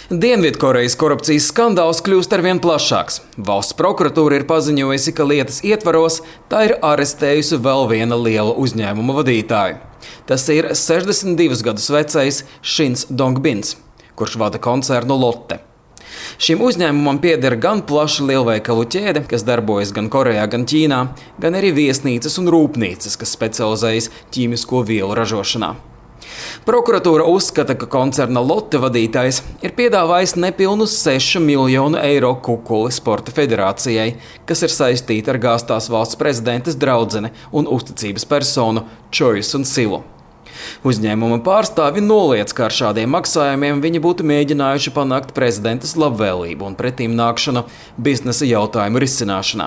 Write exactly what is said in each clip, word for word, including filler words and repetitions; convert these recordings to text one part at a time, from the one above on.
Dienvidkorejas korupcijas skandāls kļūst arvien plašāks. Valsts prokuratūra ir paziņojusi, ka lietas ietvaros tā ir arestējusi vēl viena liela uzņēmuma vadītāju. Tas ir sešdesmit divus gadus vecais Šins Dongbins, kurš vada koncernu Lotte. Šim uzņēmumam pieder gan plaša lielveikalu ķēde, kas darbojas gan Korejā, gan Ķīnā, gan arī viesnīcas un rūpnīcas, kas specializējas ķīmisko vielu ražošanā. Prokuratūra uzskata, ka koncerna Lotte vadītājs ir piedāvājis nepilnus sešu miljonu eiro kukuli Sporta federācijai, kas ir saistīta ar gāztās valsts prezidentes draudzene un uzticības personu Čoju Sun-silu. Uzņēmuma pārstāvi noliedz, ka ar šādiem maksājumiem viņi būtu mēģinājuši panākt prezidentes labvēlību un pretīm nākšanu biznesa jautājumu risināšanā.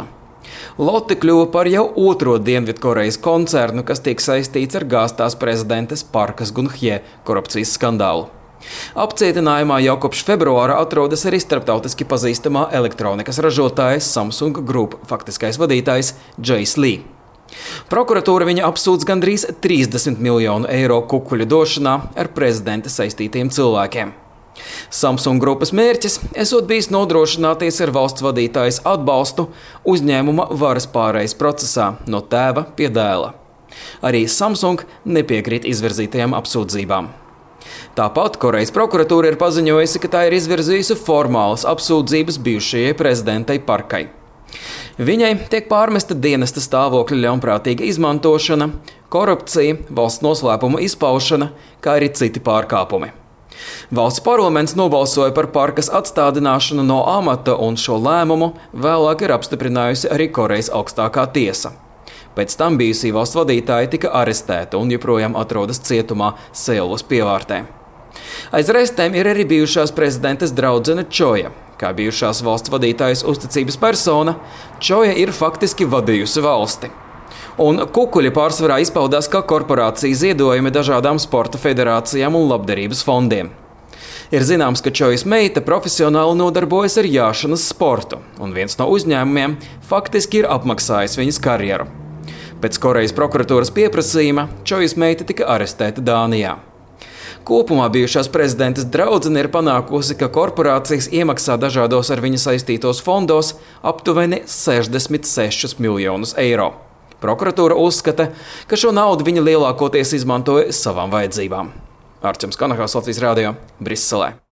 Lotte kļuva par jau otro Dienvidkorejas koncernu, kas tiek saistīts ar gāztās prezidentes Parkas Gun-hye korupcijas skandālu. Apcietinājumā jau kopš februāra atrodas arī starptautiski pazīstamā elektronikas ražotājas Samsung Group faktiskais vadītājs Jais Lee. Prokuratūra viņa apsūdz gandrīz trīsdesmit miljonu eiro kukuļu došanā ar prezidenta saistītiem cilvēkiem. Samsung grupas mērķis esot bijis nodrošināties ar valsts vadītājas atbalstu uzņēmuma varas pārejas procesā no tēva pie dēla. Arī Samsung nepiekrīt izvirzītajām apsūdzībām. Tāpat Korejas prokuratūra ir paziņojusi, ka tā ir izvirzījusi formālas apsūdzības bijušajai prezidentei Parkai. Viņai tiek pārmesta dienesta stāvokļa ļaunprātīga izmantošana, korupcija, valsts noslēpuma izpaušana, kā arī citi pārkāpumi. Valsts parlaments nobalsoja par Parkas atstādināšanu no amata, un šo lēmumu vēlāk ir apstiprinājusi arī Korejas augstākā tiesa. Pēc tam bijusī valsts vadītāja tika arestēta un joprojām atrodas cietumā Seulas pievārtē. Aiz arestēm ir arī bijušās prezidentes draudzene Čoja. Kā bijušās valsts vadītājas uzticības persona, Čoja ir faktiski vadījusi valsti. Un kukuļi pārsvarā izpaudās kā korporācija ziedojumi dažādām sporta federācijām un labdarības fondiem. Ir zināms, ka Čojas meita profesionāli nodarbojas ar jāšanas sportu, un viens no uzņēmumiem faktiski ir apmaksājis viņas karjeru. Pēc Korejas prokuratūras pieprasījuma Čojas meita tika arestēta Dānijā. Kopumā bijušās prezidentes draudzene ir panākusi, ka korporācijas iemaksā dažādos ar viņu saistītos fondos aptuveni sešdesmit sešus miljonus eiro. Prokuratūra uzskata, ka šo naudu viņa lielākoties izmantoja savām vajadzībām. Arčuns Kanahās, Latvijas Rādio, Briselē.